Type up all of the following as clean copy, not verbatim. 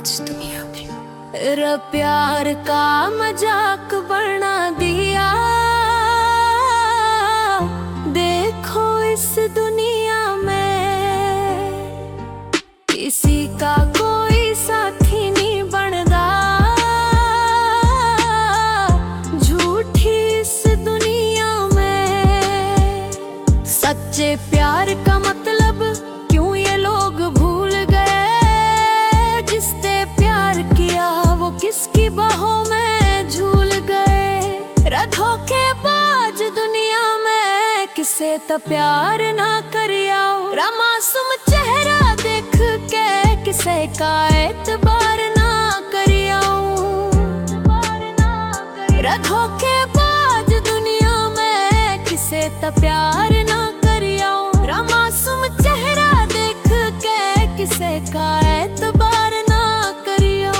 आज दुनिया में। तेरा प्यार का मजाक बना दिया, देखो इस दुनिया में किसी का कोई साथी नहीं बनता। झूठी इस दुनिया में सच्चे प्यार का मतलब क्यों ये लोग भूल गए। जिसने प्यार किया वो किसकी बाहों में झूल गए। धोखेबाज दुनिया में किसे तो प्यार ना करियाओ। मासूम चेहरा देख के किसे का एतबार ना करियाओ। धोखेबाज दुनिया में किसे तो प्यार ना करियाओ। मासूम चेहरा देख के किसे का एतबार ना करियाओ।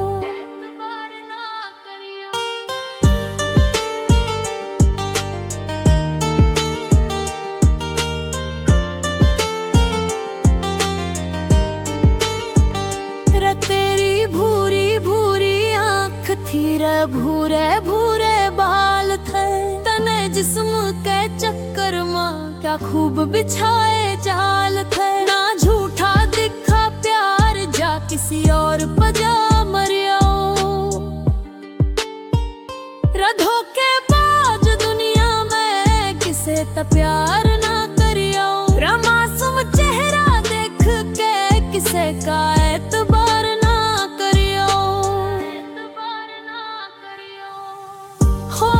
तेरी भूरी भूरी आँख थी रे, भूरे भूरे बाल थे। तने जिस्म के चक्कर माँ क्या खूब बिछाए जाल थे। ना झूठा दिखा प्यार, जा किसी और पजा मरियाओ। धोखेबाज दुनिया में किसे तो प्यार ना करियाओ। मासूम चेहरा देख के किसे का एतबार ना करियो। हो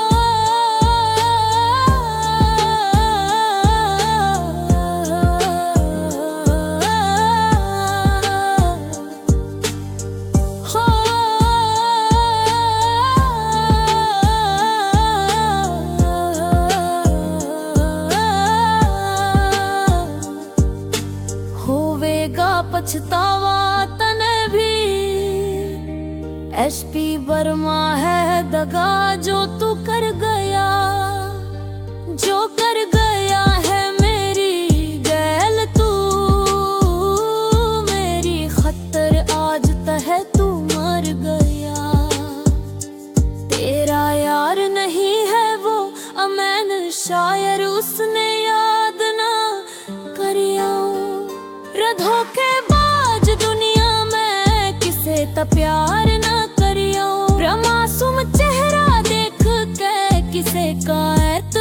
होवेगा पछतावा तने भी। एसपी वर्मा है दगा जो तू कर गया। जो कर गया है मेरी गैल तू। मेरी खतर आज तह तू मर गया। तेरा यार नहीं है वो अमैन, शायर उसने याद ना करिया। धोखेबाज दुनिया में किसे तो प्यार ना करियो। मासूम चेहरा देख के किसे का